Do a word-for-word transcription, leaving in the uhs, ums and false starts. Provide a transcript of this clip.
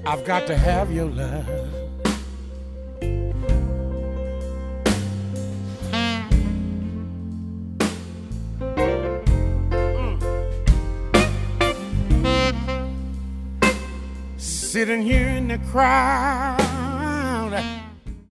I've got to have your love. Mm. Sitting here in the crowd,